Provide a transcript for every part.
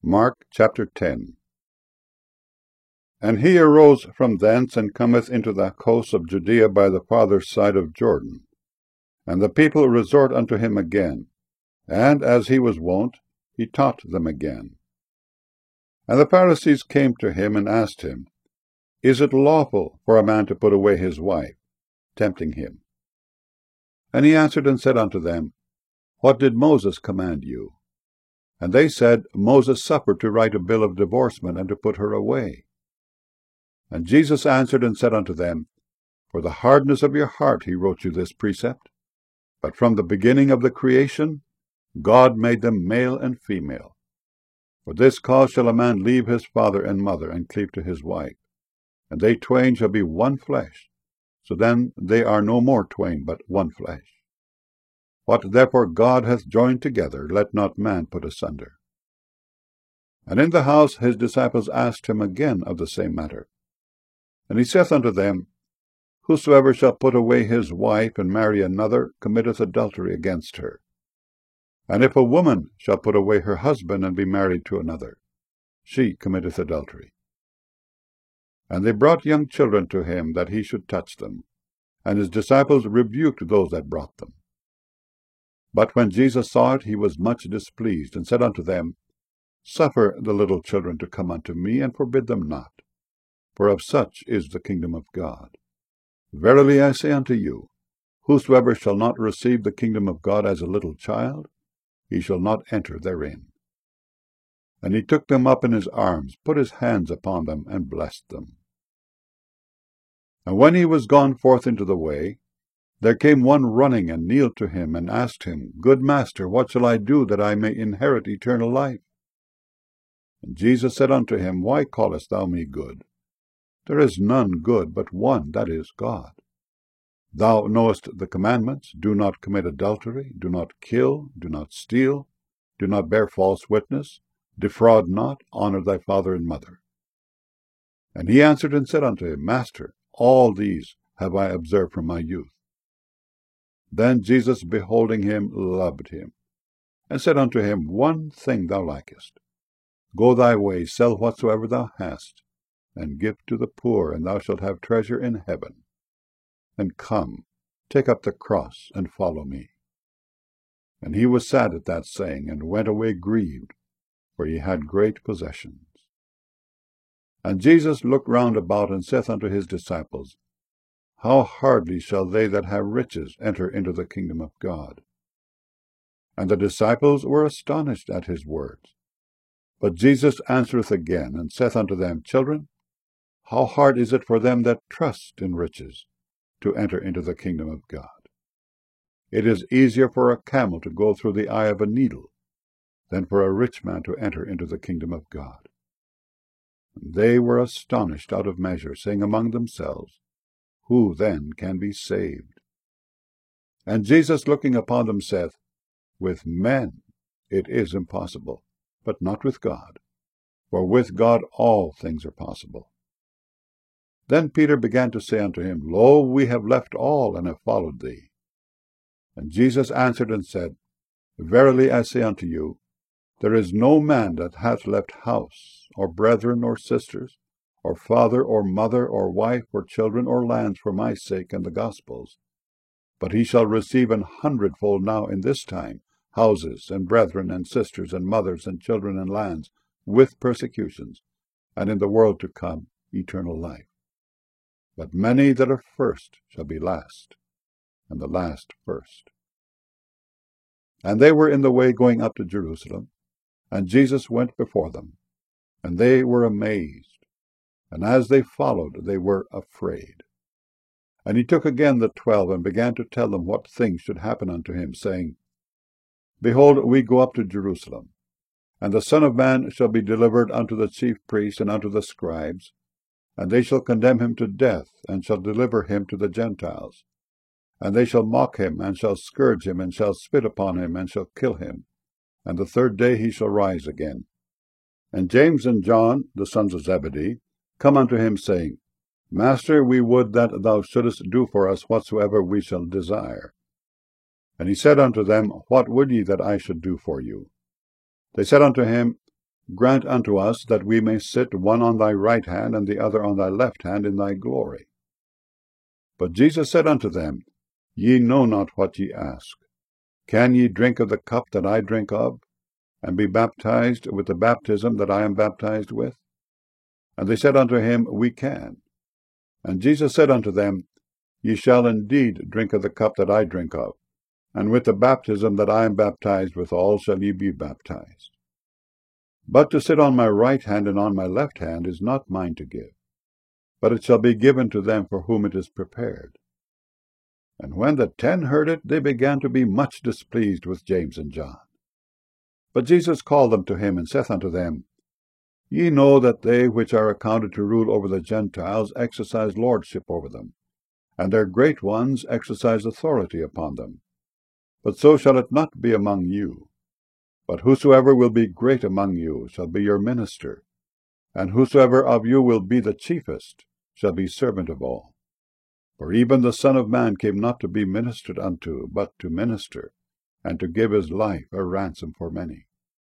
Mark chapter 10. And he arose from thence, and cometh into the coast of Judea by the farther side of Jordan. And the people resort unto him again, and as he was wont, he taught them again. And the Pharisees came to him, and asked him, Is it lawful for a man to put away his wife? Tempting him. And he answered and said unto them, What did Moses command you? And they said, Moses suffered to write a bill of divorcement, and to put her away. And Jesus answered and said unto them, For the hardness of your heart he wrote you this precept. But from the beginning of the creation, God made them male and female. For this cause shall a man leave his father and mother, and cleave to his wife, and they twain shall be one flesh. So then they are no more twain, but one flesh. What therefore God hath joined together, let not man put asunder. And in the house his disciples asked him again of the same matter. And he saith unto them, Whosoever shall put away his wife, and marry another, committeth adultery against her. And if a woman shall put away her husband, and be married to another, she committeth adultery. And they brought young children to him, that he should touch them. And his disciples rebuked those that brought them. But when Jesus saw it, he was much displeased, and said unto them, Suffer the little children to come unto me, and forbid them not, for of such is the kingdom of God. Verily I say unto you, Whosoever shall not receive the kingdom of God as a little child, he shall not enter therein. And he took them up in his arms, put his hands upon them, and blessed them. And when he was gone forth into the way, there came one running, and kneeled to him, and asked him, Good Master, what shall I do, that I may inherit eternal life? And Jesus said unto him, Why callest thou me good? There is none good but one, that is God. Thou knowest the commandments, Do not commit adultery, do not kill, do not steal, do not bear false witness, defraud not, honor thy father and mother. And he answered and said unto him, Master, all these have I observed from my youth. Then Jesus, beholding him, loved him, and said unto him, One thing thou lackest. Go thy way, sell whatsoever thou hast, and give to the poor, and thou shalt have treasure in heaven. And come, take up the cross, and follow me. And he was sad at that saying, and went away grieved, for he had great possessions. And Jesus looked round about, and saith unto his disciples, How hardly shall they that have riches enter into the kingdom of God? And the disciples were astonished at his words. But Jesus answereth again, and saith unto them, Children, how hard is it for them that trust in riches to enter into the kingdom of God? It is easier for a camel to go through the eye of a needle than for a rich man to enter into the kingdom of God. And they were astonished out of measure, saying among themselves, Who then can be saved? And Jesus, looking upon them, saith, With men it is impossible, but not with God, for with God all things are possible. Then Peter began to say unto him, Lo, we have left all, and have followed thee. And Jesus answered and said, Verily I say unto you, there is no man that hath left house, or brethren, or sisters, or father, or mother, or wife, or children, or lands for my sake and the gospel's, but he shall receive 100-fold now in this time houses, and brethren, and sisters, and mothers, and children, and lands, with persecutions, and in the world to come eternal life. But many that are first shall be last, and the last first. And they were in the way going up to Jerusalem, and Jesus went before them, and they were amazed, and as they followed, they were afraid. And he took again the 12, and began to tell them what things should happen unto him, saying, Behold, we go up to Jerusalem, and the Son of Man shall be delivered unto the chief priests and unto the scribes, and they shall condemn him to death, and shall deliver him to the Gentiles. And they shall mock him, and shall scourge him, and shall spit upon him, and shall kill him. And the third day he shall rise again. And James and John, the sons of Zebedee, come unto him, saying, Master, we would that thou shouldest do for us whatsoever we shall desire. And he said unto them, What would ye that I should do for you? They said unto him, grant unto us that we may sit one on thy right hand and the other on thy left hand in thy glory. But Jesus said unto them, Ye know not what ye ask. Can ye drink of the cup that I drink of, and be baptized with the baptism that I am baptized with? And they said unto him, We can. And Jesus said unto them, Ye shall indeed drink of the cup that I drink of, and with the baptism that I am baptized withal shall ye be baptized. But to sit on my right hand and on my left hand is not mine to give, but it shall be given to them for whom it is prepared. And when the 10 heard it, they began to be much displeased with James and John. But Jesus called them to him, and saith unto them, Ye know that they which are accounted to rule over the Gentiles exercise lordship over them, and their great ones exercise authority upon them. But so shall it not be among you. But whosoever will be great among you shall be your minister, and whosoever of you will be the chiefest shall be servant of all. For even the Son of Man came not to be ministered unto, but to minister, and to give his life a ransom for many.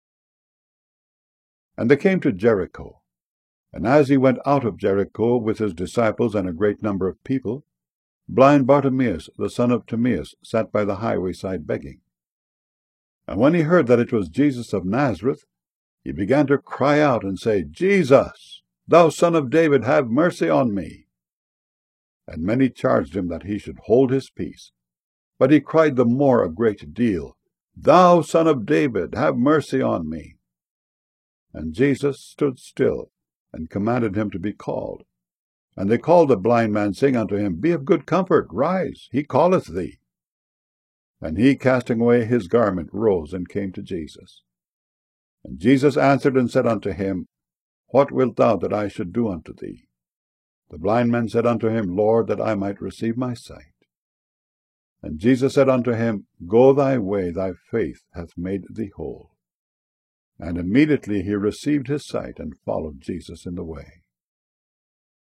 And they came to Jericho. And as he went out of Jericho with his disciples and a great number of people, blind Bartimaeus, the son of Timaeus, sat by the highway side begging. And when he heard that it was Jesus of Nazareth, he began to cry out and say, Jesus, thou Son of David, have mercy on me. And many charged him that he should hold his peace. But he cried the more a great deal, Thou Son of David, have mercy on me. And Jesus stood still, and commanded him to be called. And they called the blind man, saying unto him, Be of good comfort, rise, he calleth thee. And he, casting away his garment, rose and came to Jesus. And Jesus answered and said unto him, What wilt thou that I should do unto thee? The blind man said unto him, Lord, that I might receive my sight. And Jesus said unto him, Go thy way, thy faith hath made thee whole. And immediately he received his sight, and followed Jesus in the way.